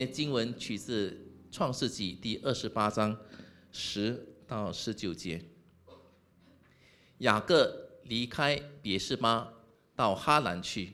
经文取自创世纪第28章10到19节。雅各离开别是巴到哈兰去，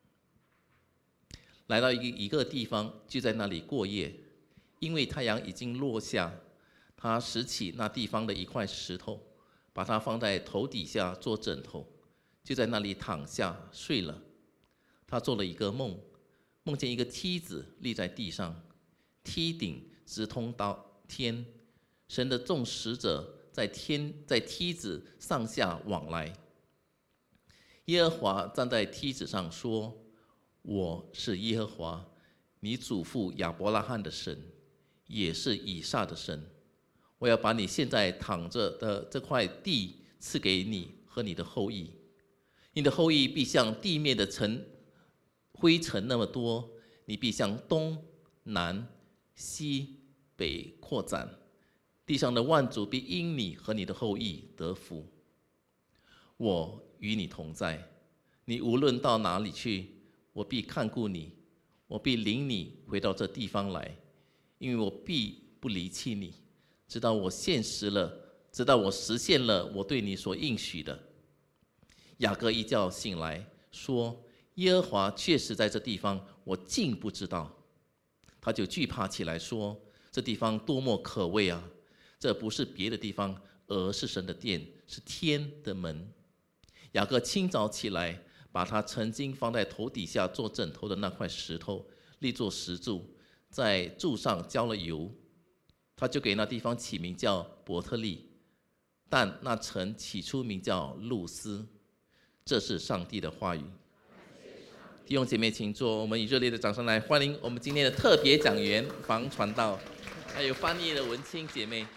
来到一个地方，就在那里过夜。因为太阳已经落下，他拾起那地方的一块石头，把它放在头底下做枕头，就在那里躺下睡了。他做了一个梦，梦见一个梯子立在地上，梯顶直通到天，神的众使者在梯子上下往来。耶和华站在梯子上说：“我是耶和华，你祖父亚伯拉罕的神，也是以撒的神。我要把你现在躺着的这块地赐给你和你的后裔，你的后裔必像地面的灰尘那么多，你必向东南西北扩展，地上的万族必因你和你的后裔得福。我与你同在，你无论到哪里去，我必看顾你，我必领你回到这地方来，因为我必不离弃你，直到我实现了我对你所应许的。”雅各一觉醒来，说：“耶和华确实在这地方，我竟不知道。”他就惧怕起来，说：“这地方多么可畏啊！这不是别的地方，而是神的殿，是天的门。”雅各清早起来，把他曾经放在头底下做枕头的那块石头立作石柱，在柱上浇了油。他就给那地方起名叫伯特利，但那城起初名叫路斯。这是上帝的话语。弟兄姐妹请坐，我们以热烈的掌声来欢迎我们今天的特别讲员房传道，还有翻译的文青姐妹。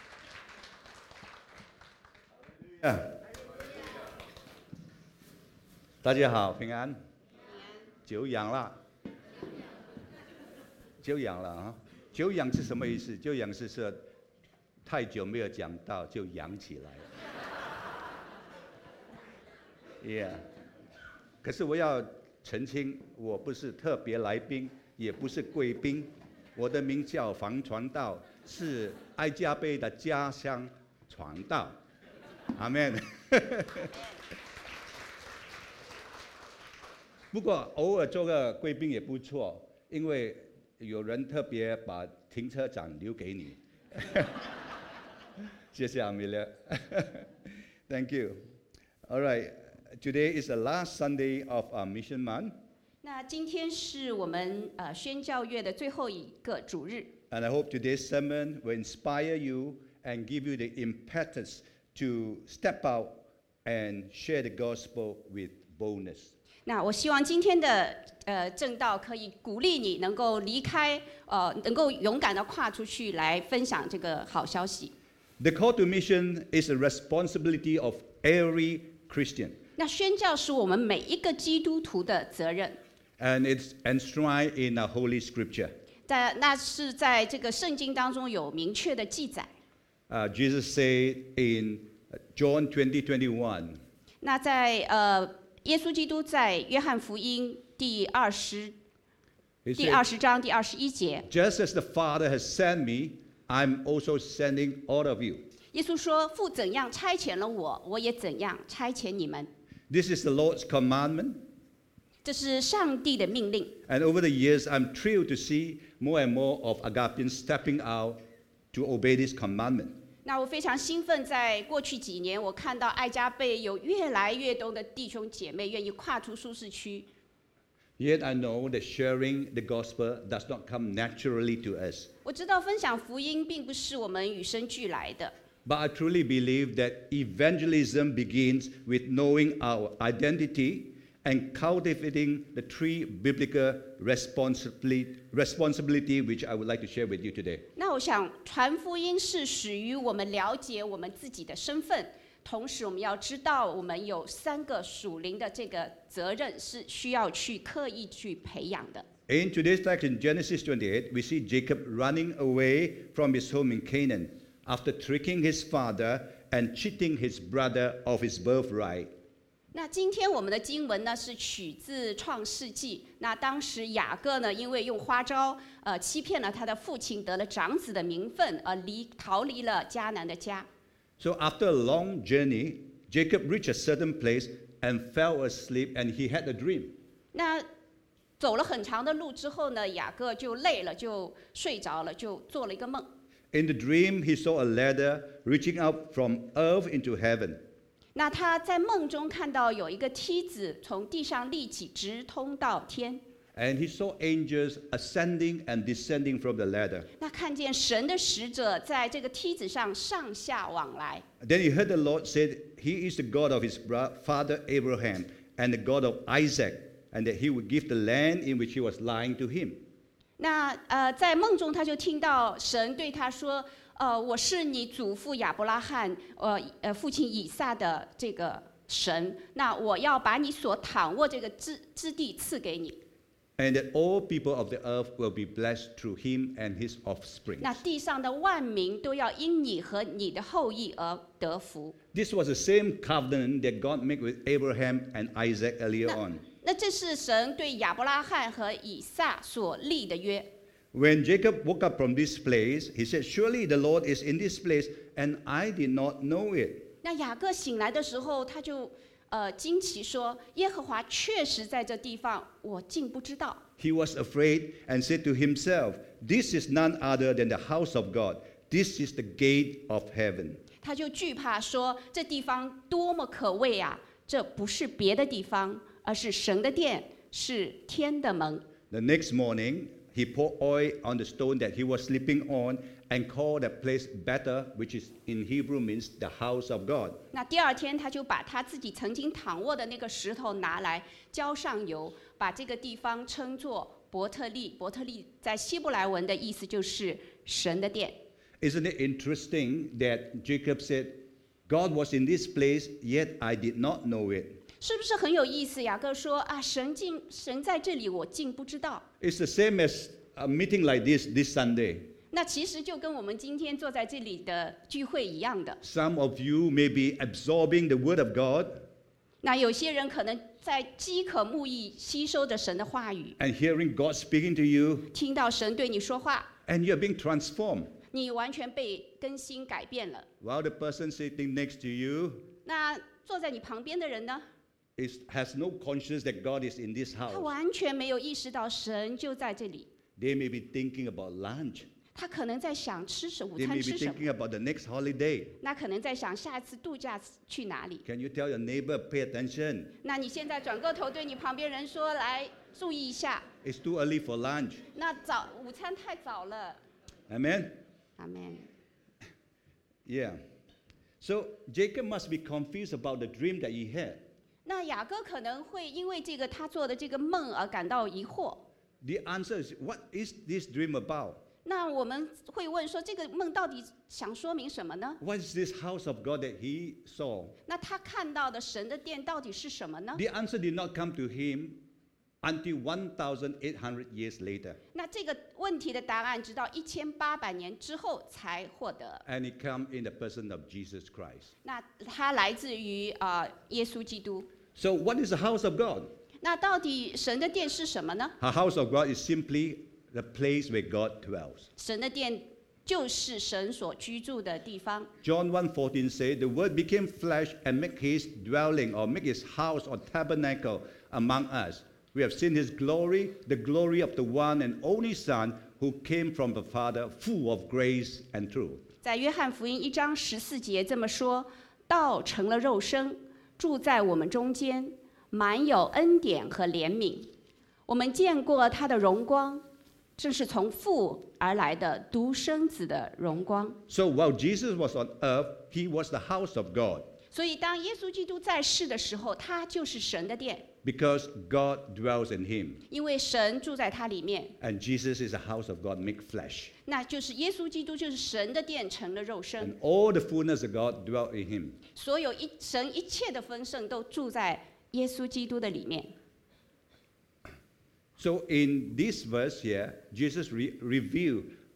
大家好，平安。久仰了，久仰了啊！久仰是什么意思？久仰是说太久没有讲到，就仰起来。Yeah， 可是我要澄清，我不是特别来宾，也不是贵宾，我的名叫房传道，是哀家杯的家乡传道。阿们。不过偶尔做个贵宾也不错，因为有人特别把停车场留给你。谢谢阿米勒。Thank you. All right. Today is the last Sunday of our mission month. 那今天是我们宣教月的最后一个主日。 And I hope today's sermon will inspire you and give you the impetus to step out and share the gospel with boldness. 那我希望今天的正道可以鼓励你能够离开能够勇敢地跨出去来分享这个好消息。 The call to mission is a responsibility of every Christian. 那宣教是我们每一个基督徒的责任。 And it's enshrined in our Holy Scripture. 那是在这个圣经当中有明确的记载。 Jesus said in John 20:21. 那在耶稣基督在约翰福音第20章第21节。 Just as the Father has sent me, I'm also sending all of you. 耶稣说：“父怎样差遣了我，我也怎样差遣你们。” This is the Lord's commandment. 这是上帝的命令。 And over the years, I'm thrilled to see more and more of Agapians stepping out to obey this commandment. 那我非常兴奋，在过去几年，我看到爱家贝有越来越多的弟兄姐妹愿意跨出舒适区。 Yet I know that sharing the gospel does not come naturally to us. 我知道分享福音并不是我们与生俱来的。 But I truly believe that evangelism begins with knowing our identity and cultivating the three biblical responsibility which I would like to share with you today. 那我想传福音是始于我们了解我们自己的身份，同时我们要知道我们有3个属灵的这个责任是需要去刻意去培养的。 In today's text in Genesis 28, we see Jacob running away from his home in Canaan after tricking his father and cheating his brother of his birthright. 那今天我们的经文呢是取自创世纪。那当时雅各呢，因为用花招欺骗了他的父亲，得了长子的名分，而逃离了迦南的家。 So after a long journey, Jacob reached a certain place and fell asleep, and he had a dream. 那走了很长的路之后呢，雅各就累了，就睡着了，就做了一个梦。 In the dream, he saw a ladder reaching up from earth into heaven. 那他在梦中看到有一个梯子从地上立起，直通到天。 And he saw angels ascending and descending from the ladder. 那看见神的使者在这个梯子上上下往来。 Then he heard the Lord say, He is the God of his father Abraham and the God of Isaac, and that he would give the land in which he was lying to him. 那在梦中他就听到神对他说，我是你祖父亚伯拉罕，父亲以撒的这个神，那我要把你所躺卧这个之地赐给你。 And that all people of the earth will be blessed through him and his offspring. 那地上的万民都要因你和你的后裔而得福。 This was the same covenant that God made with Abraham and Isaac earlier on. 那这是神对亚伯拉罕和以撒所立的约。 When Jacob woke up from this place, he said, Surely the Lord is in this place, and I did not know it. 那雅各醒来的时候，他就惊奇说：“耶和华确实在这地方，我竟不知道。” He was afraid and said to himself, This is none other than the house of God. This is the gate of heaven. 他就惧怕说：“这地方多么可畏啊！这不是别的地方，而是神的殿，是天的门。” The next morning, he poured oil on the stone that he was sleeping on and called that place Bethel, which is in Hebrew means the house of God. 那第二天，他就把他自己曾经躺卧的那个石头拿来浇上油，把这个地方称作伯特利。伯特利在希伯来文的意思就是神的殿。 Isn't it interesting that Jacob said, God was in this place, yet I did not know it? 是不是很有意思？雅各说啊，神在这里，我竟不知道。 It's the same as a meeting like this Sunday. 那其实就跟我们今天坐在这里的聚会一样的。 Some of you may be absorbing the word of God 那有些人可能在饥渴慕义，吸收着神的话语， and hearing God speaking to you, 听到神对你说话， and you're being transformed. 你完全被更新改变了。 While the person sitting next to you 那坐在你旁边的人呢？ has no conscience that God is in this 他 house. 完全没有意识到神就在这里。 They may be thinking about lunch. 他可能在想午 They 餐 may 吃 be 什么， thinking about the next holiday. 那可能在想下一次度假去哪里。 Can you tell your neighbor, pay attention? 那你现在转过头对你旁边人说：“来，注意一下， It's too early for lunch. 那午餐太早了。 Amen? ” 阿门。 Yeah. So Jacob must be confused about the dream that he had. 那雅各可能会因为这个他做的这个梦而感到疑惑。 The answer is, what is this dream about? 那我们会问说，这个梦到底想说明什么呢？ What is this house of God that he saw? 那他看到的神的殿到底是什么呢？ The answer did not come to him until 1,800 years later. 那这个问题的答案，直到1800年之后才获得。 And it came in the person of Jesus Christ. 那它来自于耶稣基督。 So what is the house of God? 那到底神的殿是什么呢？ A house of God is simply the place where God dwells. 神的殿就是神所居住的地方。 John 1:14 says, The Word became flesh and made his dwelling or make his house or tabernacle among us. We have seen his glory, the glory of the one and only Son who came from the Father, full of grace and truth. 在约翰福音1章14节这么说：“道成了肉身，住在我们中间，满有恩典和怜悯。我们见过他的荣光，正是从父而来的独生子的荣光。” So while Jesus was on earth, he was the house of God 所以，当耶稣基督在世的时候，他就是神的殿， because God dwells in him. 因为神住在他里面。 And Jesus is the house of God made flesh. 那就是耶稣基督，就是神的殿成了肉身， And all the fullness of God dwelt in him. 所有神一切的丰盛都住在耶稣基督的里面。 So in this verse here, Jesus revealed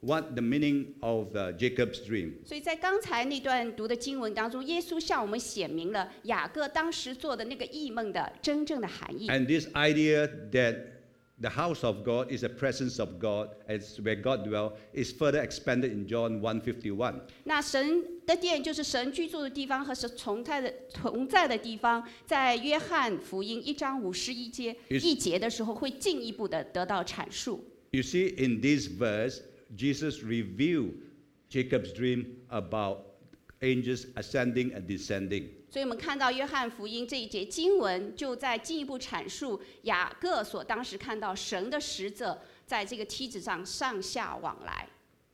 what the meaning of Jacob's dream. 所以在刚才那段读的经文当中，耶稣向我们显明了雅各当时做的那个异梦的真正的含义。 And this idea that the house of God is the presence of God, as where God dwells, is further expanded in John 1:51. 那神的殿就是神居住的地方和神同在的地方，在约翰福音1章51节的时候，会进一步的得到阐述。 You see, in this verse, Jesus revealed Jacob's dream about angels ascending and descending. 所以我们看到约翰福音这一节经文，就在进一步阐述雅各所当时看到神的使者在这个梯子上上下往来。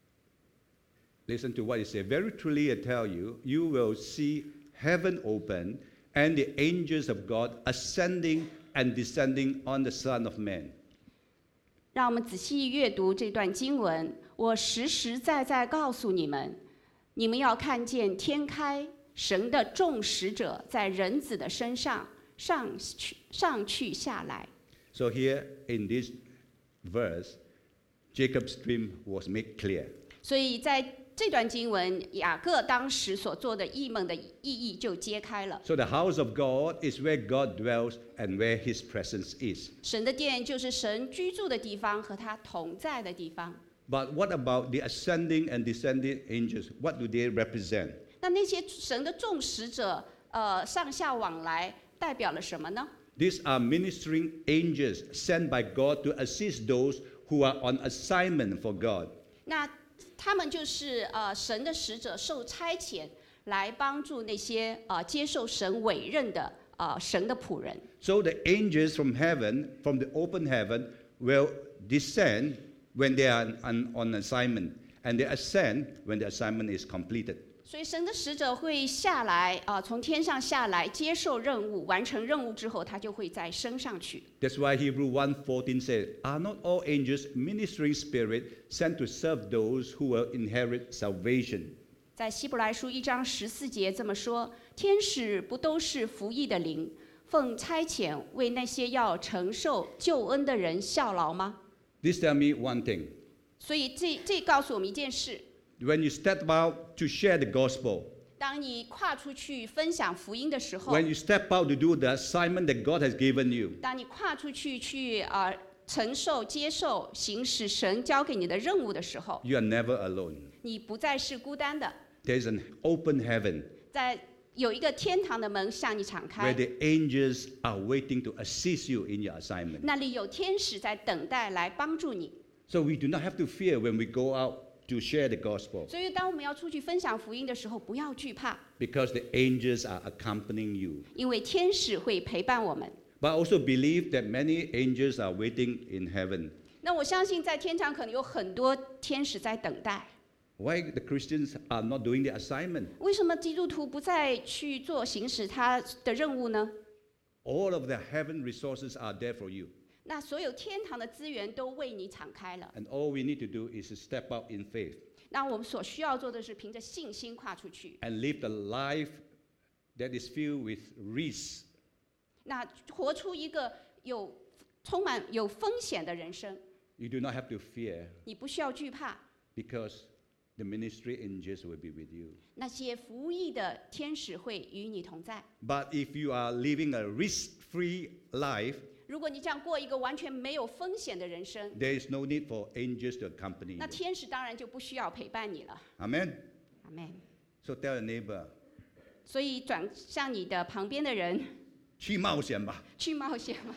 Listen to what he said. Very truly I tell you, you will see heaven open and the angels of God ascending and descending on the Son of Man. 让我们仔细阅读这段经文。我实实在在告诉你们，你们要看见天开，神的众使者在人子的身上上去下来。 So here in this verse, Jacob's dream was made clear. 所以在这段经文，雅各当时所做的异梦的意义就揭开了。 So the house of God is where God dwells and where His presence is. 神的殿就是神居住的地方和他同在的地方。 But what about the ascending and descending angels? What do they represent? 那些神的众使者，上下往来，代表了什么呢？ These are ministering angels sent by God to assist those who are on assignment for God. 那他们就是神的使者，受差遣来帮助那些接受神委任的神的仆人。 So the angels from heaven, from the open heaven, will descend when they are on assignment, and they ascend when the assignment is completed. 所以神的使者会下来，从天上下来接受任务，完成任务之后，他就会再升上去。 That's why Hebrews 1:14 says, "Are not all angels ministering spirit sent to serve those who will inherit salvation?" 在希伯来书1章14节这么说：天使不都是服役的灵，奉差遣为那些要承受救恩的人效劳吗？ This tells me one thing. 所以这告诉我们一件事。 When you step out to share the gospel, 当你跨出去分享福音的时候， when you step out to do the assignment that God has given you, 当你跨出去承受、接受、行使神交给你的任务的时候， you are never alone. 你不再是孤单的。 There is an open heaven 在有一个天堂的门向你敞 where 开， the angels are waiting to assist you in your assignment. 那里有天使在等待来帮助你。 So we do not have to fear when we go out to share the gospel, 所以，当我们要出去分享福音的时候，不要惧怕， because the angels are accompanying you. 因为天使会陪伴我们。 But I also believe that many angels are waiting in heaven. 那我相信，在天堂可能有很多天使在等待。 Why the Christians are not doing the assignment? 为什么基督徒不再去做行使他的任务呢？ All of the heaven resources are there for you. 那所有天堂的资源都为你敞开了。 And all we need to do is to step out in faith 那我们所需要做的是凭着信心跨出去， and live the life that is filled with risks. 那活出一个充满有风险的人生。 You do not have to fear 你不需要惧怕， because the ministry angels will be with you. 那些服役的天使会与你同在。 But if you are living a risk-free life, 如果你这样过一个完全没有风险的人生， there is no need for angels to accompany 那 you. 天使当然就不需要陪伴你了。 Amen. 阿们。 So tell your neighbor, 所以转向你的旁边的人， 去冒险吧。 去冒险吧。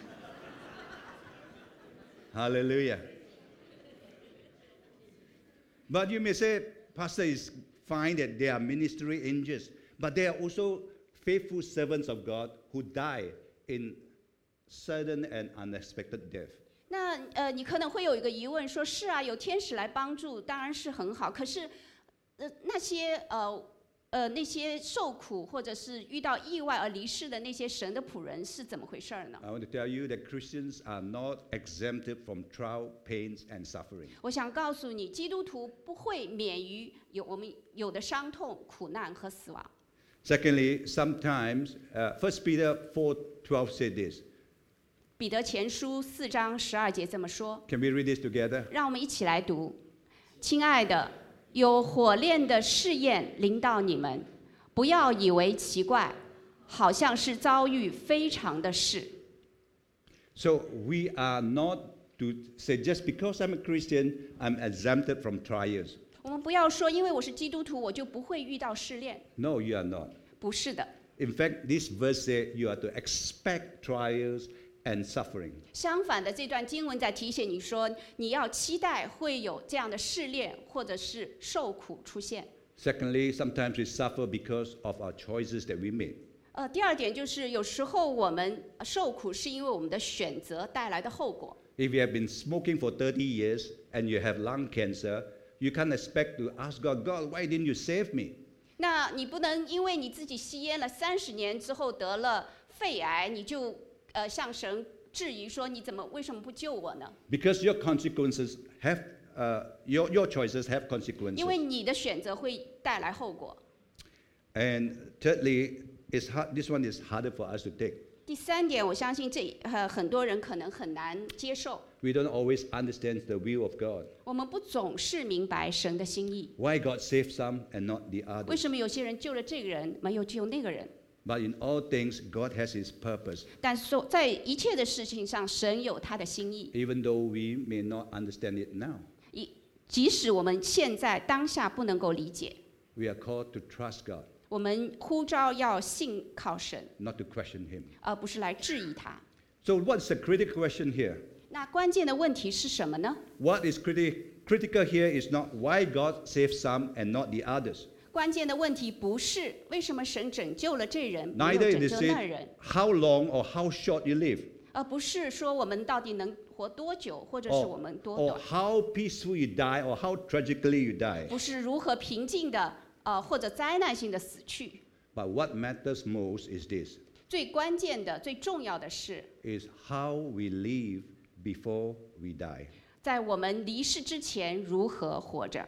Hallelujah. But you may say, Pastor, it's fine that they are ministry angels, but they are also faithful servants of God who die in sudden and unexpected death. 那你可能会有一个疑问，说是啊，有天使来帮助，当然是很好。可是，那些受苦或者是遇到意外而离世的那些神的仆人是怎么回事呢？ I want to tell you that Christians are not exempted from trial, pains, and suffering. 我想告诉你，基督徒不会免于我们有的伤痛、苦难和死亡。 Secondly, sometimes 1 Peter 4:12 said this. 彼得前书4章12节这么说， Can we read this together? 让我们一起来读。 亲爱的，有火炼的试验临到你们，不要以为奇怪，好像是遭遇非常的事。 So we are not to say just because I'm a Christian, I'm exempted from trials. 我们不要说，因为我是基督徒，我就不会遇到试炼。 No, you are not. 不是的， In fact, this verse says you are to expect trials and suffering. 相反的，这段经文在提醒你说，你要期待会有这样的试炼或者是受苦出现。 Secondly, sometimes we suffer because of our choices that we made. 第二点就是有时候我们受苦是因为我们的选择带来的后果。 If you have been smoking for 30 years and you have lung cancer, you can't expect to ask God, God, why didn't you save me? 那你不能因为你自己吸烟了30年之后得了肺癌，你就向神质疑说你为什么不救我呢？ Because your consequences have, your choices have 因为 consequences. 你的选择会带来后果。 And thirdly, this one is harder for us to take. 第三点，我相信很多人可能很难接受。 We don't always understand the will of God. 我们不总是明白神的心意， Why God saved some and not the 为 others? 什么有些人救了这个人，没有救那个人？ But in all things, God has His purpose. 但是在一切的事情上，神有他的心意。 Even though we may not understand it now, 即使我们现在当下不能够理解， we are called to trust God, 我们呼召要信靠神， not to question Him. 而不是来质疑他。 So what's the critical question here? 那关键的问题是什么呢？ What is critical here is not why God saved some and not the others. 关键的问题不是为什么神拯救了这人，没有 Neither 拯 is 救那 it 人， how long or how short you live, 而不是说我们到底能活多久，或者是我们多 or 短， how peaceful you die, or how tragically you die. 不是如何平静的或者灾难性的死去。 But what matters most is this, 最关键的、最重要的是， is how we live before we die. 在我们离世之前如何活着。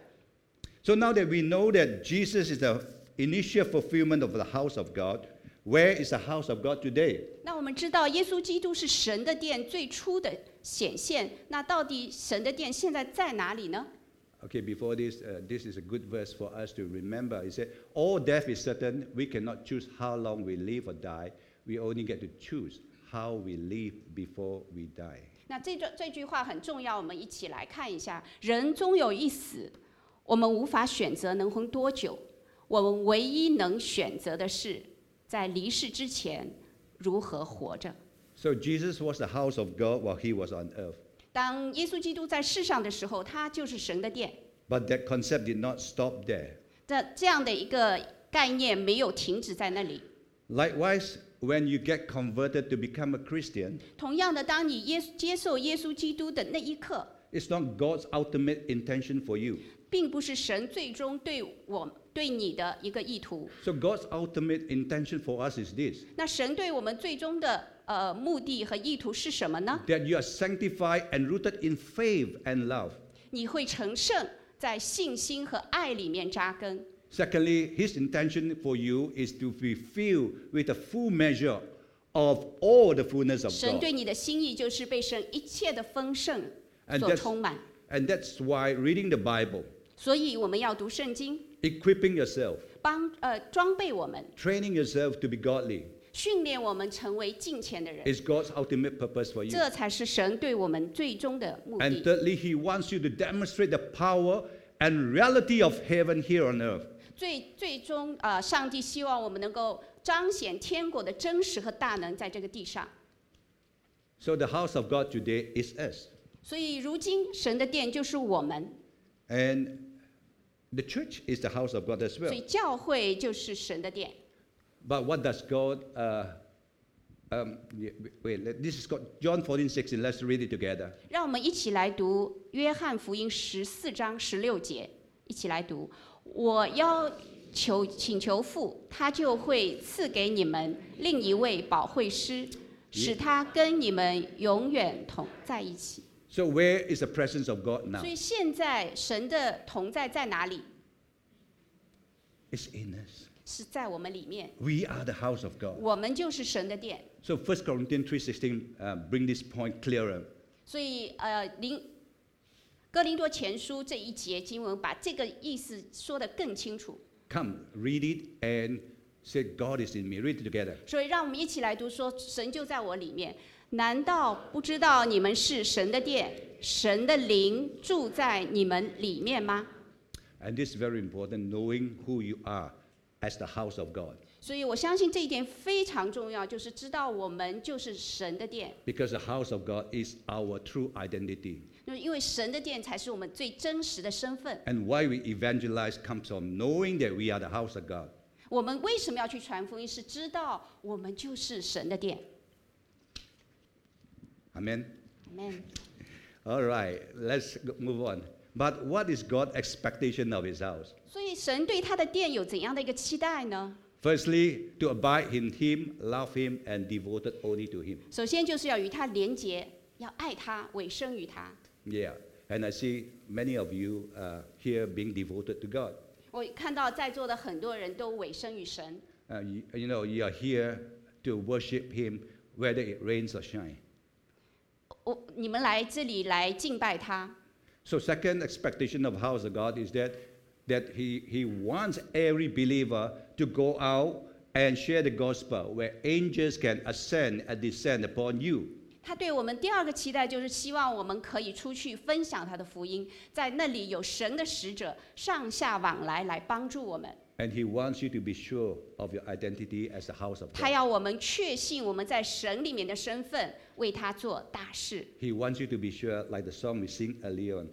So now that we know that Jesus is the initial fulfillment of the house of God, where is the house of God today? 那我们知道，耶稣基督是神的殿最初的显现。那到底神的殿现在在哪里呢？ Okay, before this, this is a good verse for us to remember. It said, all death is certain. We cannot choose how long we live or die. We only get to choose how we live before we die. 那这句话很重要，我们一起来看一下：人终有一死，我们无法选择能活多久，我们唯一能选择的是，在离世之前如何活着。 So Jesus was the house of God while he was on earth. 当耶稣基督在世上的时候，他就是神的殿。 But that concept did not stop there. 这样的一个概念没有停止在那里。 Likewise, when you get converted to become a Christian, 同样的，当你接受耶稣基督的那一刻， it's not God's ultimate intention for you. 并不是神最终对你的一个意图。 So God's ultimate intention for us is this, 那神对我们最终的目的和意图是什么呢？ that you are sanctified and rooted in faith and love. 你会成圣，在信心和爱里面扎根。 Secondly, his intention for you is to be filled with the full measure of all the fullness of 神 God. 对你的心意就是被神一切的丰盛 And 所 that's- 充满。 And that's why reading the Bible, 所以我们要读圣经， equipping yourself, 装备我们， training yourself to be godly, 训练我们成为敬虔的人。 is God's ultimate purpose for you. 这才是神对我们最终的目 And 的。 thirdly, he wants you to demonstrate the power and reality of heaven here on earth. 最终上帝希望我们能够彰显天国的真实和大能在这个地上。 So the house of God today is us. 所以如今神的殿就是我们， And the church is the house of God as 所 well. 以教会就是神的殿。 But what does God, this is called John 14:16. Let's read it together. 让我们一起来读约翰福音14章16节，一起来读。我请求父，他就会赐给你们另一位保惠师，使他跟你们永远同在一起。 So where is the presence of God now? 所以现在神的同在在哪里？ It's in us. 是在我们里面， We are the house of God. 我们就是神的殿。 So 1 Corinthians 3:16 bring this point clearer. 所以哥林多前书这一节经文把这个意思说得更清楚， Come, read it and say, God is in me. Read it together. 所以让我们一起来读说，神就在我里面。难道不知道你们是神的殿，神的灵住在你们里面吗？ And this is very important, knowing who you are as the house of God. 所以我相信这一点非常重要，就是知道我们就是神的殿， Because the house of God is our true identity. 因为神的殿才是我们最真实的身份。 And why we evangelize comes from knowing that we are the house of God. 我们为什么要去传福音？是知道我们就是神的殿。 Amen. Amen。 All right, let's move on. But what is God's expectation of his house? 所以神对他的殿有怎样的一个期待呢？ Firstly, to abide in him, love him, and devoted only to him. 首先就是要与他连结，要爱他，委身于他。 Yeah, and I see many of you here being devoted to God. 我看到在座的很多人都委身于神， You know, you are here to worship him whether it rains or shine. 你们来这里来敬拜他。 So second expectation of house of God is that he wants every believer to go out and share the gospel where angels can ascend and descend upon you. 他对我们第二个期待就是希望我们可以出去分享他的福音，在那里有神的使者上下往来来帮助我们。 And he wants you to be sure of your identity as the house of 他 God. 要我们确信我们在神里面的身份，为他做大事。 He wants you to be sure, like the song we sing earlier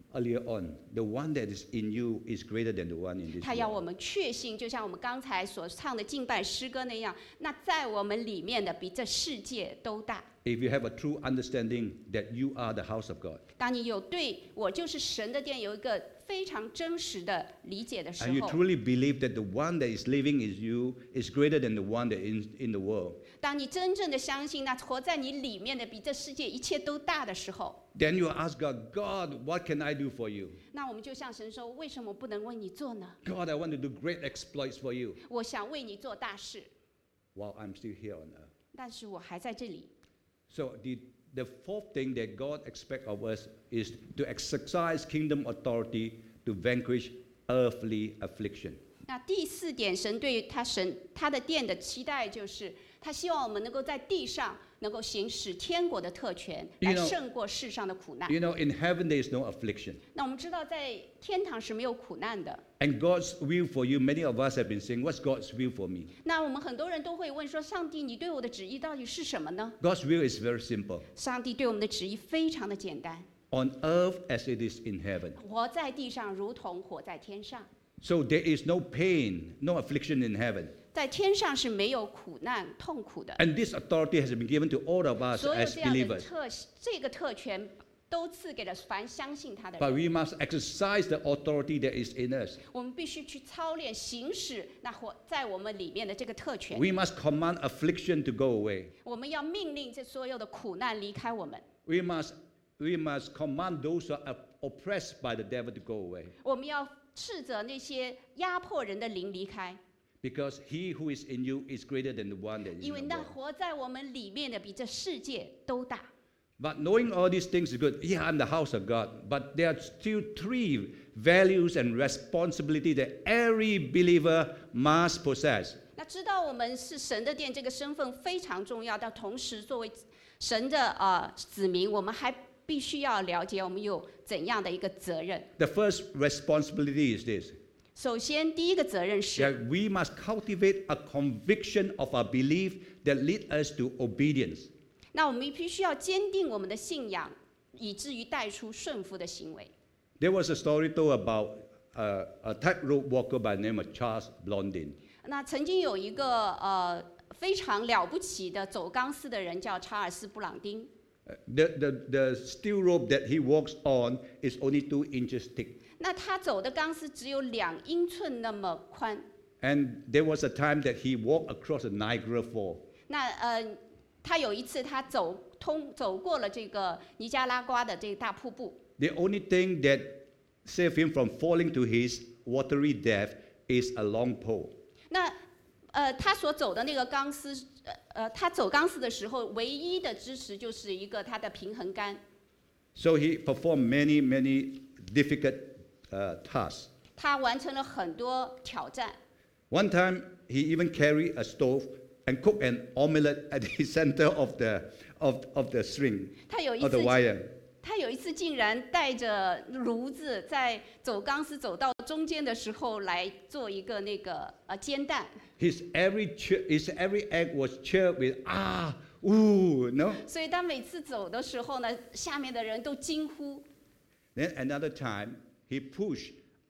on, the one that is in you is greater than the one in this 他要我 world. 们确信，就像我们刚才所唱的敬拜诗歌那样，那在我们里面的比这世界都大。 If you have a true understanding that you are the house of God, 当你有对我就是神的殿有一个非常真实的理解的时 and you 候， truly believe that the one that is living in you is greater than the one that is in the world, 当你真正的相信那活在你里面的比这世界一切都大的时候， then you ask God, God, what can I do for you? 那我们就向神说：为什么不能为你做呢？ God, I want to do great exploits for you 我想为你做大事， while I'm still here on earth. 但是我还在这里。 So the fourth thing that God expects of us is to exercise kingdom authority to vanquish earthly affliction. 那第四点，神对他的殿的期待就是，他希望我们能够在地上能够行使天国的特权， You 来 know- 胜过世上的苦难。 You know, in heaven there is no affliction. 那我们知道，在天堂是没有苦难的。 And God's will for you, many of us have been saying, what's God's will for me? 那我们很多人都会问说：上帝，你对我的旨意到底是什么呢？ God's will is very simple. 上帝对我们的旨意非常的简单， On earth as it is in heaven. 活在地上如同活在天上。 So there is no pain, no affliction in heaven. 在天上是没有苦难、痛苦的。 And this authority has been given to all of us 所有 as 这样的 believers. 这个特权都赐给了凡相信他的 But 人。 we must exercise the authority that is in us. 我们必须去操练、行使那活在我们里面的这个特权。 We must command affliction to go away. 我们要命令这所有的苦难离开我们。 We must command those who are oppressed by the devil to go away. 我们要斥责那些压迫人的灵离开， Because he who is in you is greater than the one that is 因为 in the 那 world. 活在我们里面的比这世界都大。 But knowing all these things is good. Yeah, I'm the house of God. But there are still three values and responsibility that every believer must possess. 那知道我们是神的殿这个身份非常重要，但同时作为神的子民，我们还必须要了解我们有怎样的一个责任。 The first responsibility is this. 首先，第一个责任是 That we must cultivate a conviction of our belief that lead us to obedience. 那我们必须要坚定我们的信仰，以至于带出顺服的行为。 There was a story told about a tightrope walker by the name of Charles Blondin. 那曾经有一个非常了不起的走钢丝的人，叫查尔斯·布朗丁。 The steel rope that he walks on is only 2 inches thick. 那他走的钢丝只有2英寸那么宽。 And there was a time that he walked across the Niagara Fall. 那他有一次他走过了这个尼加拉瓜的这个大瀑布。 The only thing that saved him from falling to his watery death is a long pole. 那他所走的那个钢丝，他走钢丝的时候，唯一的支持就是一个他的平衡杆。 So he performed many difficult tasks. 他完成了很多挑战。 One time, he even carried a stove and cooked an omelette at the center of the string 他有一 of the 次， wire. 他有一次竟然带着炉子，在走钢丝走到中间的时候来做一个那个煎蛋。 His every egg was cheered with ooh, no. 所以他每次走的时候呢，下面的人都惊呼。 Then another time, he pushed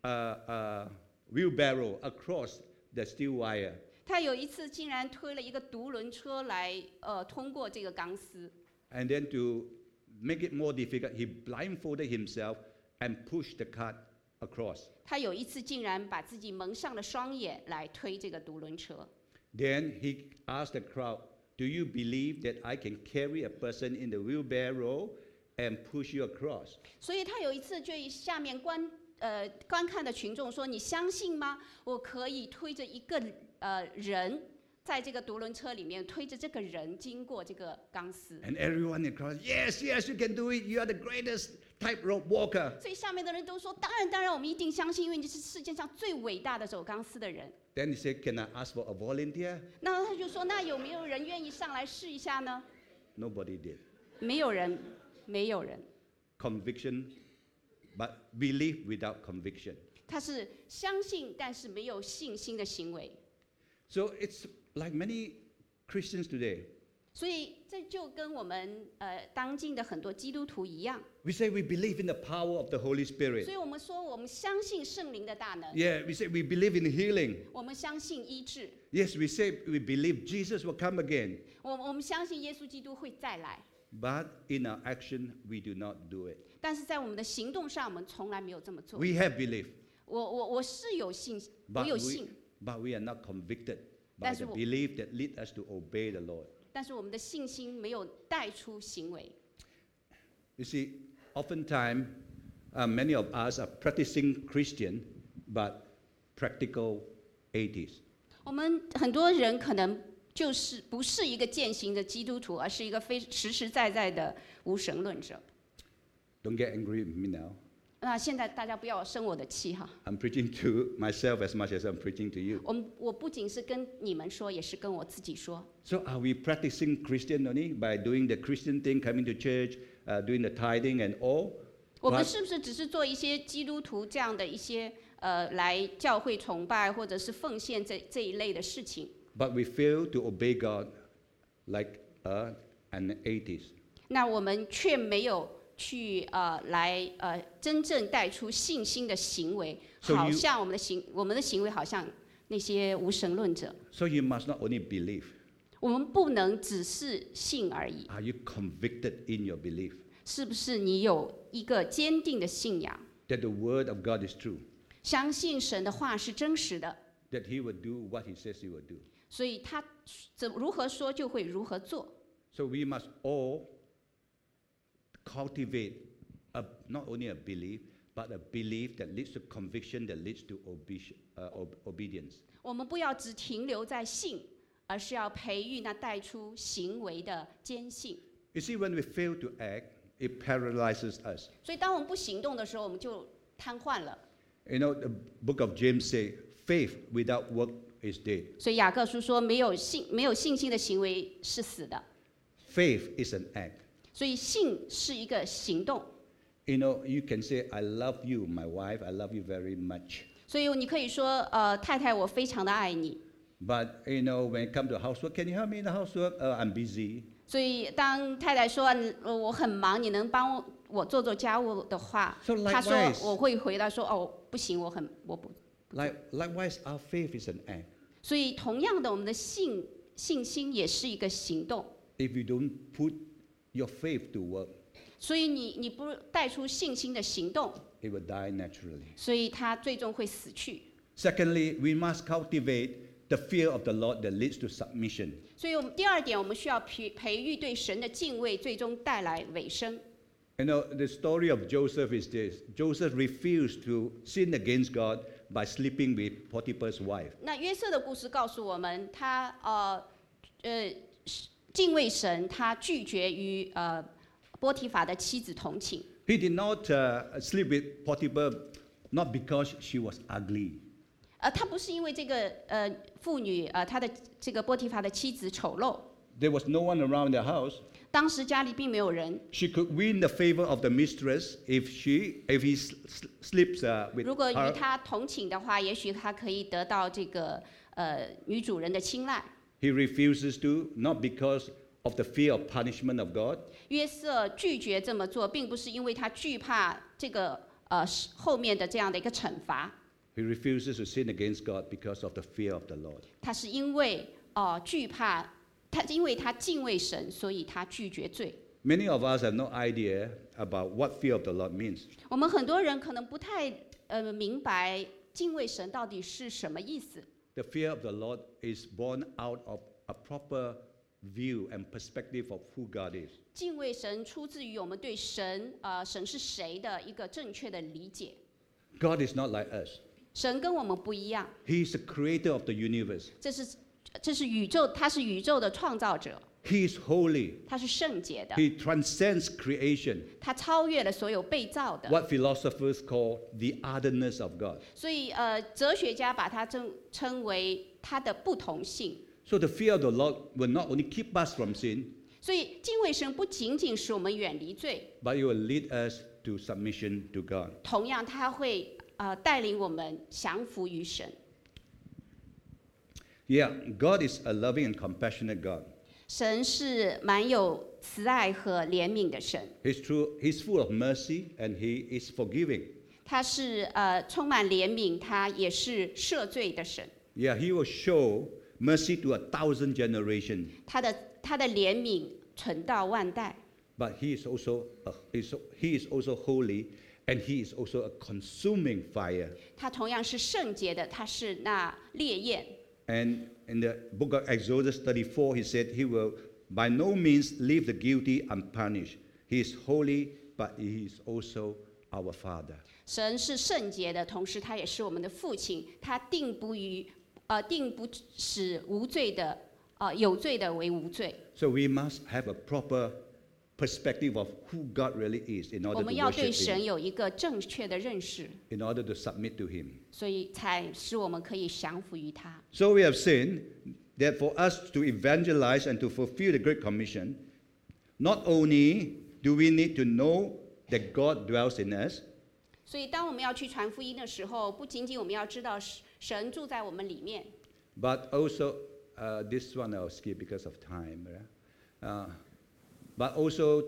a wheelbarrow across the steel wire. 他有一次竟然推了一个独轮车来通过这个钢丝。 And then to make it more difficult, he blindfolded himself and pushed the cart across. 他有一次竟然把自己蒙上了双眼来推这个独轮车。 Then he asked the crowd, "Do you believe that I can carry a person in the wheelbarrow and push you across?" 所以他有一次对下面观看的群众说：“你相信吗？我可以推着一个人，在这个独轮车里面推着这个人经过这个钢丝。” And everyone in the crowd, "Yes, yes, you can do it. You are the greatest tightrope walker." 所以下面的人都说：“当然，当然，我们一定相信，因为你是世界上最伟大的走钢丝的人。” Then he said, "Can I ask for a volunteer?" 那他就说：“那有没有人愿意上来试一下呢？” Nobody did. 没有人，没有人。 Conviction, but belief without conviction. 他是相信，但是没有信心的行为。 So it's like many Christians today. 所以这就跟我们当今的很多基督徒一样。 We say we believe in the power of the Holy 所 Spirit. 以我们说，我们相信圣灵的大能， Yeah, we say we believe in healing. 我们相信医治， Yes, we say we believe Jesus will come again. 我们相信耶稣基督会再来。 But in our action, we do not do it. 但是在我们的行动上，我们从来没有这么做。 We have belief, 我是有信，我 but 有信， we are not convicted by 但是 the 我 belief that lead us to obey the Lord. 但是我们的信心没有带出行为。 You see, oftentimes, many of us are practicing Christian, but practical atheists. 我们很多人可能就是不是一个践行的基督徒，而是一个实实在在的无神论者。 Don't get angry with me now. 那现在大家不要生我的气哈。 I'm preaching to myself as much as I'm preaching to you. 我不仅是跟你们说，也是跟我自己说。 So are we practicing Christian only by doing the Christian thing, coming to church, doing the tithing and all? 我们 But- 是不是只是做一些基督徒这样的一些来教会崇拜或者是奉献这一类的事情？ But we fail to obey God like an atheist. 那我们却没有去来真正带出信心的行为， So you- 好像我们的行为好像那些无神论者。 So you must not only believe. 我们不能只是信而已， Are you convicted in your belief 是不是你有一个坚定的信仰， that the word of God is true, 相信神的话是真实的， that He will do what He says He will do? 所以他如何说就会如何做。 So we must all cultivate not only a belief, but a belief that leads to conviction, that leads to obedience. 我们不要只停留在信，而是要培育那带出行为的坚信。 You see, when we fail to act, it paralyzes us. 所以当我们不行动的时候，我们就瘫痪了。 You know, the book of James says, faith without work is dead. 所以雅各书说，没有信心的行为是死的。 Faith is an act. 所以信是一个行动。 You know, you can say, I love you, my wife, I love you very much. 所以你可以说，太太，我非常的爱你。 But, you know, when it comes to housework, can you help me in the housework? I'm busy. 所以当太太说我很忙，你能帮我做做家务的话， So 她说 likewise- 我会回答说哦不行，我不。 Likewise, our faith is an act. 所以同样的，我们的信心也是一个行动。 If you don't put your faith to work, 所以你不带出信心的行动， it will die naturally. 所以它最终会死去。 Secondly, we must cultivate the fear of the Lord that leads to submission. 所以我们第二点，我们需要培育对神的敬畏，最终带来委身。 You know, the story of Joseph is this. Joseph refused to sin against God by sleeping with Potiphar's wife. 那约瑟的故事告诉我们，他敬畏神，他拒绝与波提法的妻子同寝。 He did not sleep with Potiphar not because she was ugly. 他不是因为这个妇女他的这个波提乏的妻子丑陋， There was no one around the house. 当时家里并没有人。 She could win the favor of the mistress if he sleeps with 如果与 her. 他同寝的话，也许他可以得到这个女主人的青睐。 He refuses to, not because of the fear of punishment of God. 约瑟拒绝这么做，并不是因为他惧怕这个后面的这样的一个惩罚， He refuses to sin against God because of the fear of the Lord. 他是因为惧怕因为他敬畏神，所以他拒绝罪。 Many of us have no idea about what fear of the Lord means. 我们很多人可能不太明白敬畏神到底是什么意思。 The fear of the Lord is born out of a proper view and perspective of who God is. 敬畏神出自于我们对神神是谁的一个正确的理解。 God is not like us. 神跟我们不一样， He is the creator of the universe. 这是宇宙，他是宇宙的创造者， He is holy. 他是圣洁的， He transcends creation. 他超越了所有被造的。 What philosophers call the otherness of God. 所以哲学家把它称为它的不同性。 So the fear of the Lord will not only keep us from sin, 所以敬畏神不仅仅使我们远离罪， but it will lead us to submission to God. 同样他会带领我们降服于神。 Yeah, God is a loving and compassionate God. 神是蛮有慈爱和怜悯的神， He's full of mercy and He is forgiving. 他是充满怜悯，他也是赦罪的神。 Yeah, He will show mercy to 1,000 generations. 他的怜悯存到万代。 But He is also holy, and He is also a consuming fire. 他同样是圣洁的，他是那烈焰。 And in the book of Exodus 34, He said He will by no means leave the guilty unpunished. He is holy, but He is also our Father. 神是圣洁的，同时他也是我们的父亲。他定不使无罪的有罪的为无罪。 So we must have a proper perspective of who God really is in 我 order 们 to 要对 worship 神 Him, 有一个正确的认识， in order to submit to Him. 所以才使我们可以降服于他。 So we have seen that for us to evangelize and to fulfill the Great Commission, not only do we need to know that God dwells in us, 所以当我们要去传福音的时候，不仅仅我们要知道神住在我们里面， but also, this one I'll skip because of time. But also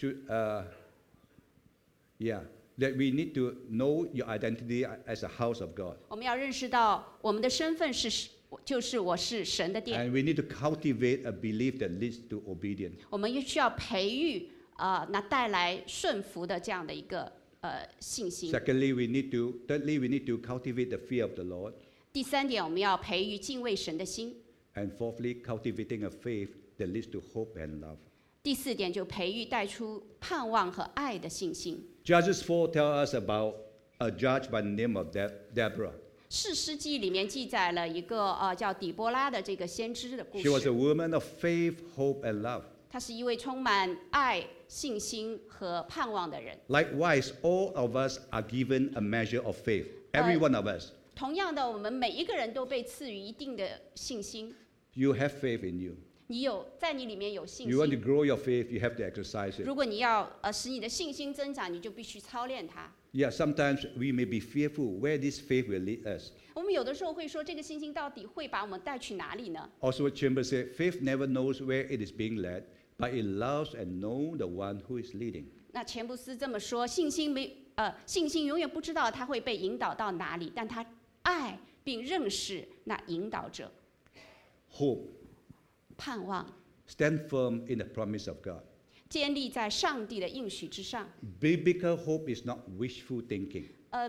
that we need to know your identity as a house of God. 我们要认识到我们的身份就是我是神的殿。 And we need to cultivate a belief that leads to obedience. 我们需要培育那带来顺服的这样的一个信心。 Thirdly, we need to cultivate the fear of the Lord. 第三点，我们要培育敬畏神的心。 And fourthly, cultivating a faith that leads to hope and love. 第四点就培育带出盼望和爱的信心。 Judges 4 tell us about a judge by the name of Deborah. 士师记里面记载了一个叫底波拉的这个先知的故 She was a 事。 woman of faith, hope, and love. 她是一位充满爱、信心和盼望的人。 Likewise, all of us are given a measure of faith. Every one of us. 同样的，我们每一个人都被赐予一定的信心。 You have faith in you. 在你里面有信 You want to 心。 grow your faith, you have to exercise it. 如果你要使你的信心增长，你就必须操练它。 Yeah, sometimes we may be fearful where this faith will lead us. 我们有的时候会说，这个信心到底会把我们带去哪里呢？ Also, Chambers said, faith never knows where it is being led, but it loves and knows the one who is leading. 那钱布斯这么说，信心永远不知道他会被引导到哪里，但他爱并认识那引导者， Hope, 盼望 stand firm in the promise of God. 建立在上帝的应许之上。 Biblical hope is not wishful thinking.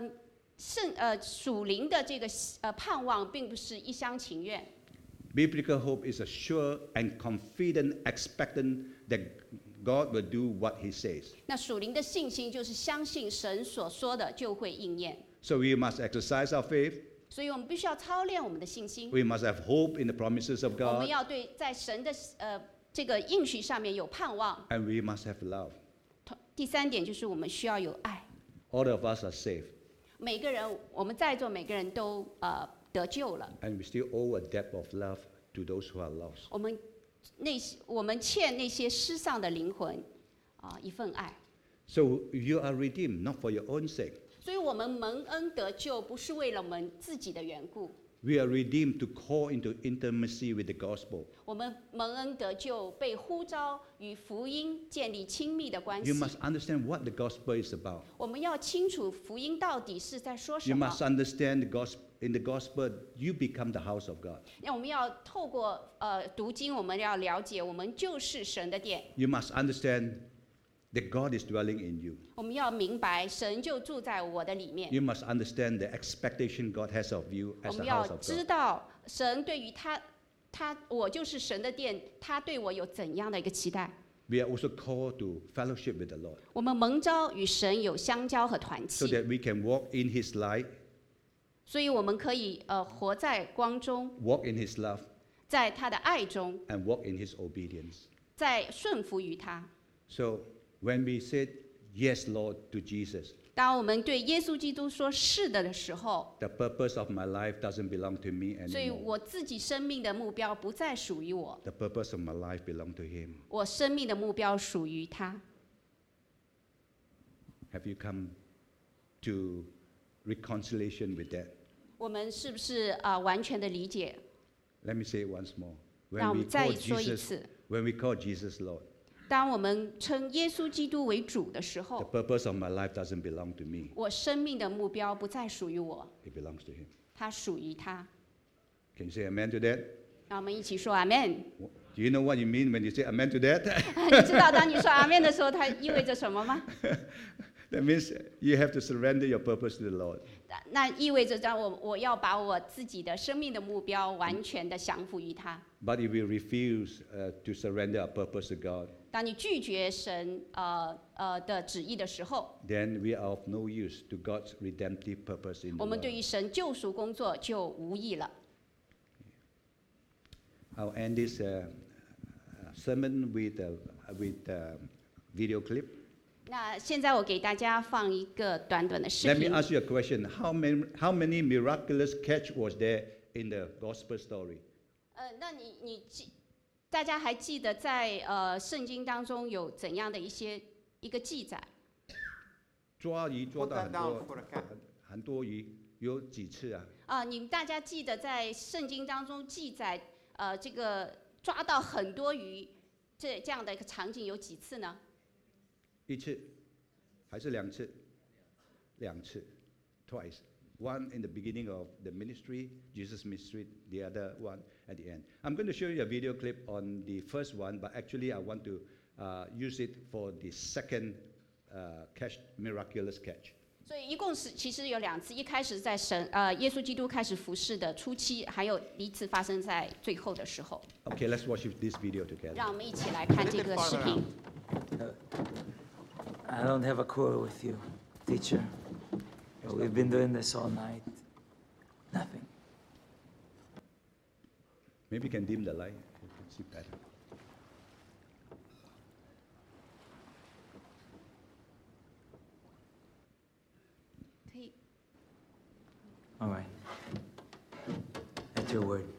属灵的这个盼望，并不是一厢情愿。 Biblical hope is a sure and confident expectant that God will do what He says. 那属灵的信心就是相信神所说的就会应验， So we must exercise our faith. 所以我们必须要操练我们的信心。 We must have hope in the promises of 我们 God. 要在神的这个应许上面有盼望， And we must have love. 第三点就是我们需要有爱。 All of us are saved, 每个人，我们在座每个人都得救了。 and we still owe a debt of love to those who are lost. 我们欠那些失丧的灵魂一份爱。 So you are redeemed, not for your own sake. 所以我们蒙恩得救，不是为了我们自己的缘故。 We are redeemed to call into intimacy with the gospel. 我们蒙恩得救，被呼召与福音建立亲密的关系 You。must understand what the gospel is about. 我们要清楚福音到底是在说 You 什么。 must understand the gospel. In the gospel, you become the house of God. 那我们要透过读经，我们要了解，我们就是神的殿。 You must understand that God is dwelling in you. 我们要明白，神就住在我的里面。 You must understand the expectation God has of you 我 as 们 the 要 house of 知 God. 道神对于我就是神的殿，他对我有怎样的一个期待。 We are also called to fellowship with the Lord 我们蒙召与神有相交和团 so 契， that we can walk in His light, 所以我们可以活在光中， walk in His love, 在他的爱中， and walk in His obedience. 在顺服于他。 So when we said yes, Lord, to Jesus, 当我们对耶稣基督说是的时候， the purpose of my life doesn't belong to me 所以 anymore. 我自己生命的目标不再属于我， The purpose of my life belongs to Him. 我生命的目标属于他。 Have you come to reconciliation with that? 我们是不是完全的理解？ Let me say it once more. 让我 When 们 we 再 call 说一 Jesus, 次， when we call Jesus Lord, 当我们称耶稣基督为主的时 the 候， purpose of my life doesn't belong to me. 我生命的目标不再属于我， It belongs to Him. 它属于他。 Can you say amen to that? 让我们一起说阿门。 Do you know what you mean when you say amen to that? 你知道当你说阿门的时候，它意味着什么吗？ That means you have to surrender your purpose to the Lord. 那意味着让我要把我自己的生命的目标完全的降服于他。 But if we refuse to surrender our purpose to God, 当你拒绝神的旨意的时候， then we are of no use to God's redemptive purpose in the 我们对于 world. 神救赎工作就无益了。 I'll end this sermon with a video clip. 那现在我给大家放一个短短的视 Let me 频。 ask you a question. How many miraculous catch was there in the gospel story? 那大家还记得在圣经当中有怎样的一个记载？ 抓鱼抓到 Put that down for a cat. 很多鱼，有几次啊？ 你们大家记得在圣经当中记载这个抓到很多鱼这样的一个场景有几次呢？ 一次还是两次？两次 ，twice. One in the beginning of the ministry, Jesus' ministry, the other one at the end. I'm going to show you a video clip on the first one, but actually I want to use it for the second catch, miraculous catch. 所以一共其实有两次，一开始在耶稣基督开始服侍的初期，还有一次发生在最后的时候。 Okay, let's watch this video together. 让我们一起来看这个视频。 I don't have a quarrel with you, teacher. But we've been doing this all night. Nothing. Maybe you can dim the light. You can see better. 可以。 All right. At your word.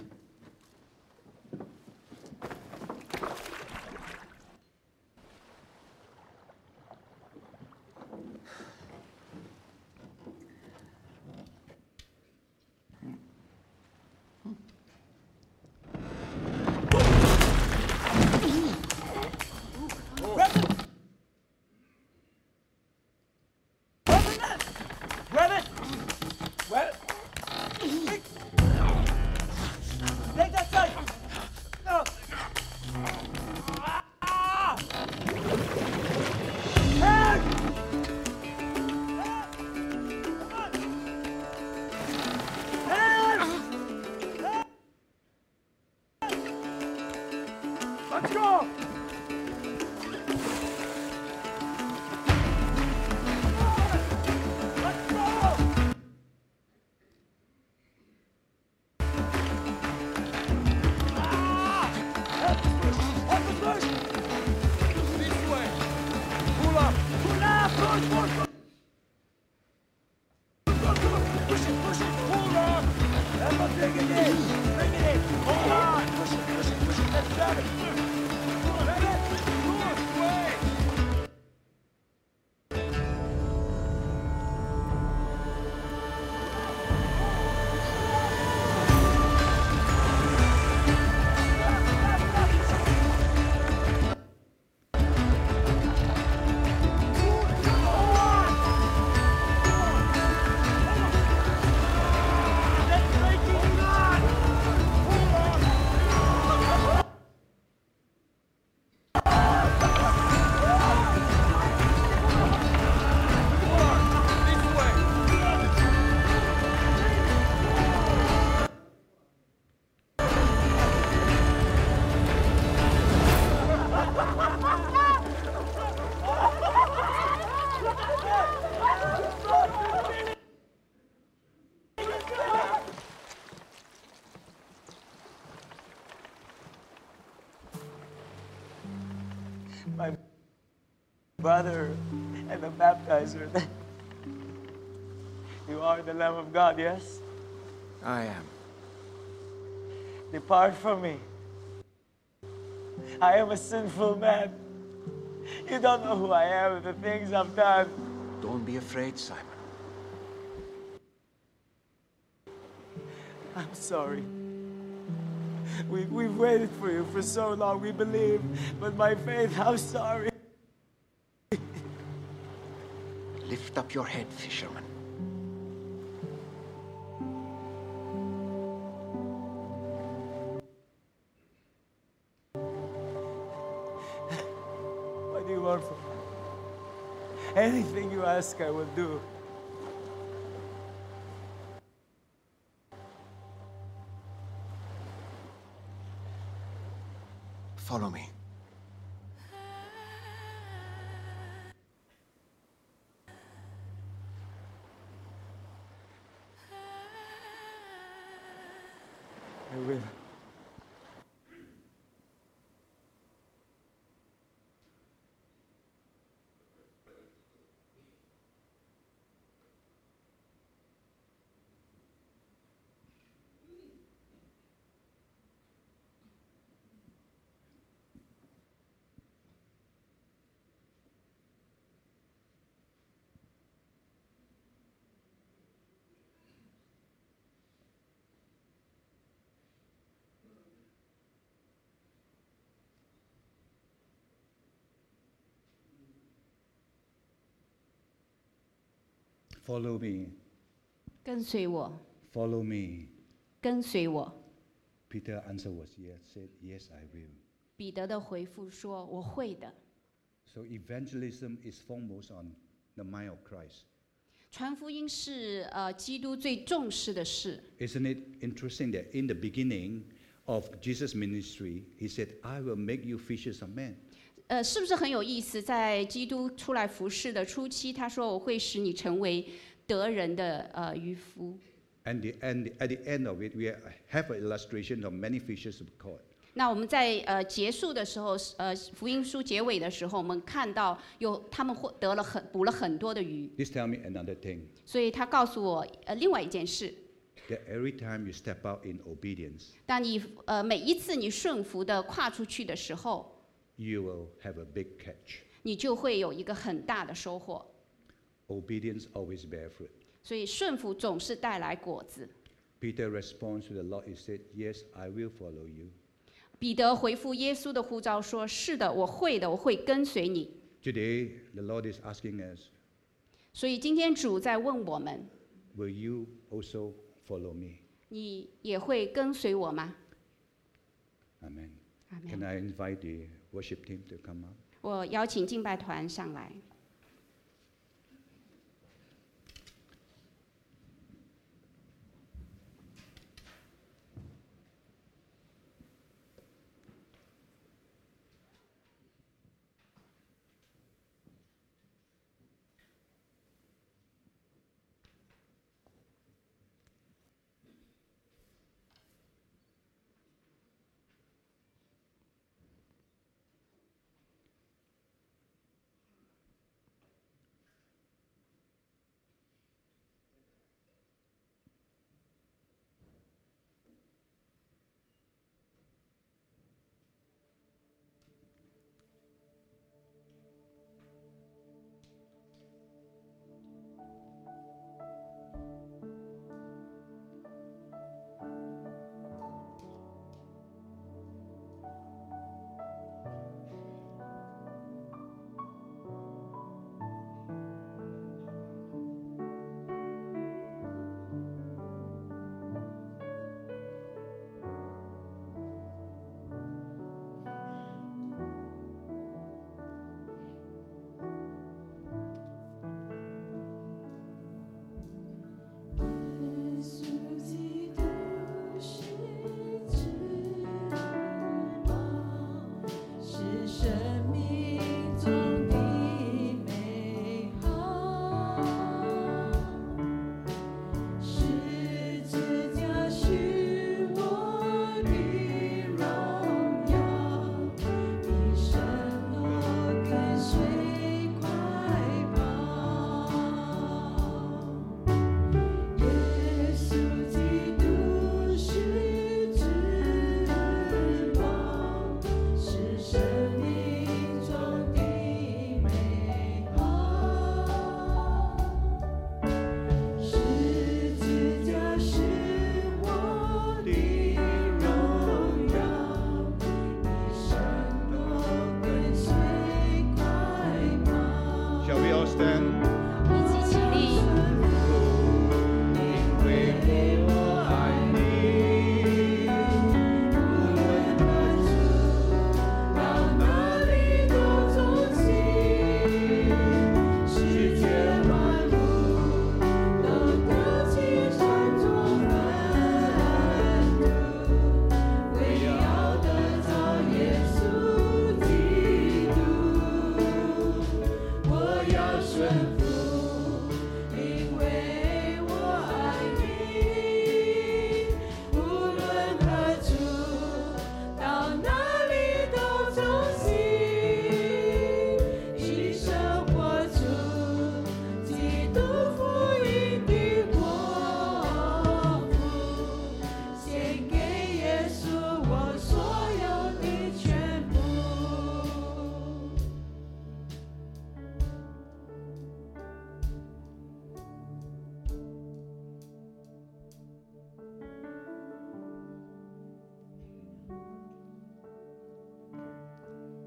Let's go! Let's go! This way. Pull up. Push it, hold on. Emma, bring it in. Hold on. Push it. Let's grab it. Grab it. Good, way. My brother and the baptizer. You are the Lamb of God, yes? I am. Depart from me. I am a sinful man. You don't know who I am and the things I've done. Don't be afraid, Simon. I'm sorry. We've waited for you for so long. We believe, but my faith, I'm sorry. Lift up your head, fisherman. What do you want from me? Anything you ask, I will do. Follow me. I will. Follow me. 跟随我， Follow me. 跟随我。 Peter answered was yes, said, yes, I will. 彼得的回复说：“我会的。 So evangelism is foremost on the mind of Christ. 传福音是基督最重视的事。 Isn't it interesting that in the beginning of Jesus' ministry, he said, I will make you fishers of men. 是不是很有意思？在基督出来服侍的初期，他说：“我会使你成为得人的渔夫。 And at the end of it, we have an illustration of many fishers of caught. ” 那我们在结束的时候，福音书结尾的时候，我们看到他们捕了很多的鱼。 This tells me another thing, 所以他告诉我另外一件事： that every time you step out in obedience, 当你每一次你顺服的跨出去的时候， you will have a big catch. 你就会有一个很大的收获。 Obedience always bear fruit. 所以顺服总是带来果子。 Peter responds to the Lord, he said, yes, I will follow you. 彼得回复耶稣的呼召说：“是的，我会的，我会跟随你。” Today, the Lord is asking us, 所以今天主在问我们： will you also follow me? 你也会跟随我吗？ Amen. 阿 Can 门。 I invite the worship team to come up? 我邀请敬拜团上来。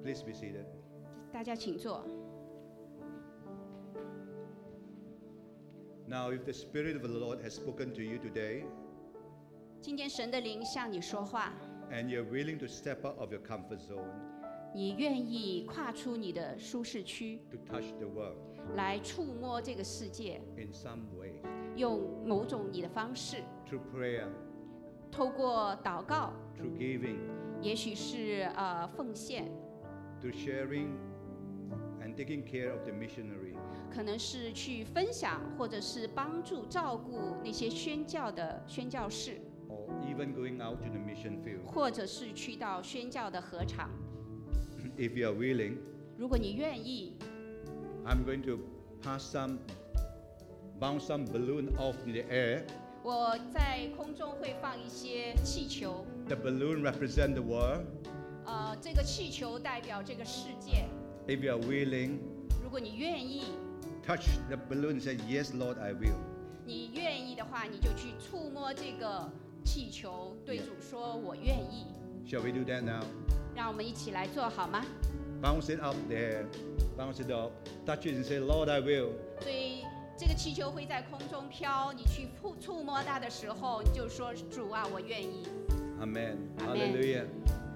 Please be seated. 大家请坐。 Now, if the Spirit of the Lord has spoken to you today, 今天神的灵向你说话， and you're willing to step out of your comfort zone 你愿意跨出你的舒适区， to touch the world 来触摸这个世界， in some way, 用某种你的方式， through prayer, 透过祷告， through giving, 也许是奉献， through sharing and taking care of the missionary, 可能是去分享，或者是帮助照顾那些宣教的宣教士， or even going out to the mission field. 或者是去到宣教的禾场。 If you are willing, 如果你愿意， I'm going to bounce some balloon off in the air. 我在空中会放一些气球， The balloon represents the world. 这个气球代表这个世界。 If you are willing, 如果你愿意， touch the balloon and say, Yes, Lord, I will. 你愿意的话，你就去触摸这个气球，对主说：“我愿意。 Shall we do that now? ” 让我们一起来做好吗？ Bounce it up there. Bounce it up. Touch it and say, Lord, I will. 所以这个气球会在空中飘，你去触摸它的时候，你就说：“主啊，我愿意。 Amen. Amen. Hallelujah.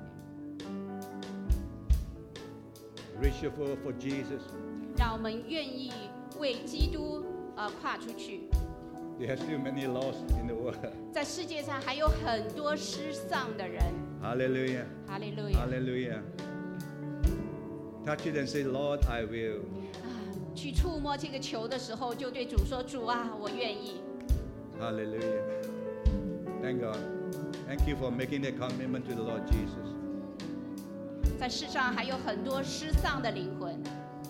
Reach your forward for Jesus. ” 让我们愿意为基督跨出去。 There are still many lost in the world. 在世界上还有很多失丧的人。 Hallelujah. 哈利路亚！ Hallelujah. Touch it and say, Lord, I will. 去触摸这个球的时候，就对主说：“主啊，我愿意。 Hallelujah. Thank God. Thank you for making that commitment to the Lord Jesus. ” 在世上还有很多失丧的灵魂。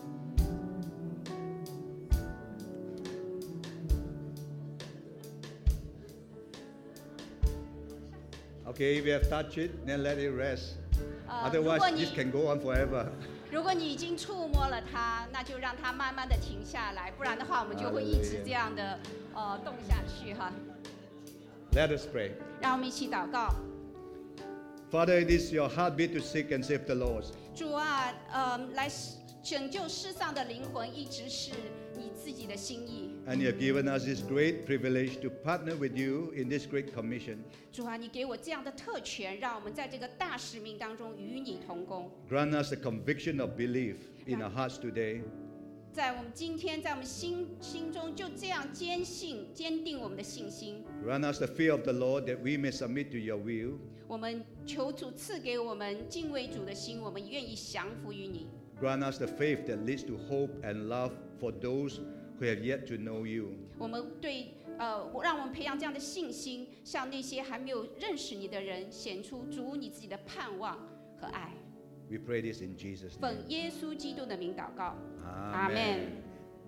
Okay, if you have touched it, then let it rest. 如果 Otherwise, 你 this can go on forever. 如果你已经触摸了它，那就让它慢慢的停下来，不然的话，我们就会一直这样的动下去哈。 Let us pray. 让我们一起祷告。 Father, it is your heartbeat to seek and save the lost. 主啊，来拯救世上的灵魂，一直是你自己的心意。 And you have given us this great privilege to partner with you in this great commission. 主啊，你给我这样的特权，让我们在这个大使命当中与你同工。 Grant us the conviction of belief in our hearts today. 在我们今天，在我们心中就这样坚定我们的信心。 Grant us the fear of the Lord that we may submit to your will. 我们求主赐给我们敬畏主的心，我们愿意降服于你。 Grant us the faith that leads to hope and love for those who have yet to know you. 我们让我们培养这样的信心，向那些还没有认识你的人显出主你自己的盼望和爱。 We pray this in Jesus' 奉 name. 耶稣基督的名祷告， Amen. 阿门。